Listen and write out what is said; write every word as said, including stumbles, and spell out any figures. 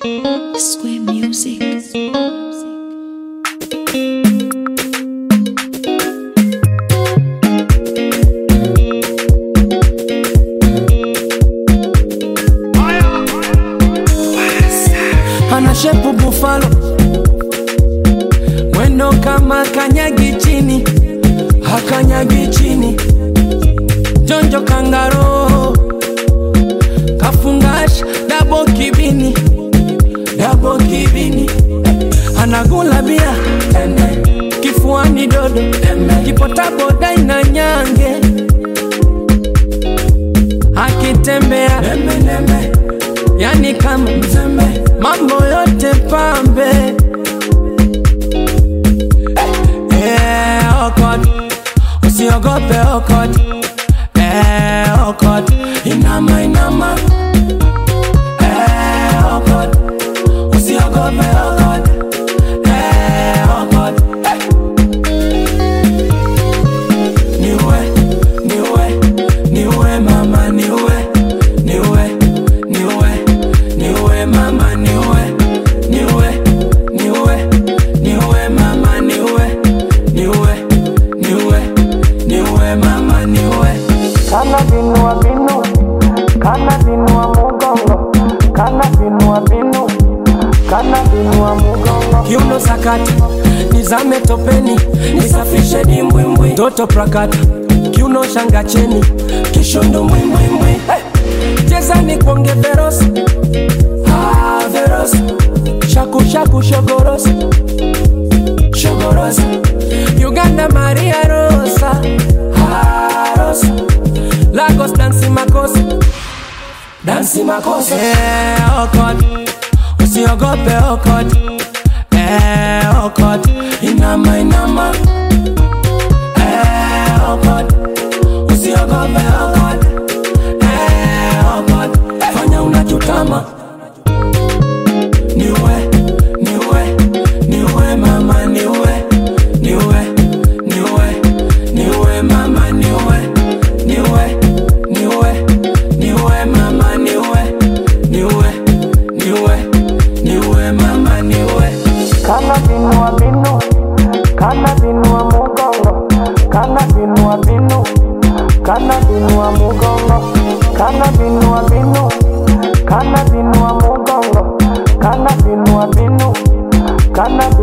Square Music. Ana shepu buffalo, mwendo kama kanyagi chini, hakanyagi chini. Jonjo kangaro, kafungash dabo kibini, dabo kibini. Anagula bia, kifuani dodo, kipota boda ina nyange. Akitembea, yani kama mzembe, mambo yote pambe. Eh, okot, usiogope okot. Eh, okot, inama inama. Eh, okot, usiogope okot. Eh, okot, eh. Niwe, niwe, niwe mama niwe, niwe, niwe, niwe mama niwe, niwe, niwe, niwe mama niwe, niwe, niwe, niwe mama niwe. Kana binua binu, kana binua mugongo, kana binua binu, kana binua mugongo. Kiuno sakata, nizame topeni, nisafishe dimbwimbwi. Toto prakata, kiuno shanga cheni, kishondo mwimbwimbwi. Hey! Cheza ni kuonge veros, ah veros. Shaku shaku shogoros, shogoros. Uganda Maria Rosa, ah Rosa. Lagos dansi makosa, dansi makosa. Eh, okot, usiogope okot. Eh, okot, inama inama. Eh, okot, usiogope okot. Eh, okot, fanya unachotama. Niwe, niwe, niwe mama niwe, niwe, niwe, niwe mama niwe, niwe, niwe, niwe mama niwe, niwe, niwe, niwe mama niwe. Kana binua binu, kana binua mugongo, kana binua binu, kana binua mugongo, kana binua binu, kana binua mugongo, kana binua binu, kana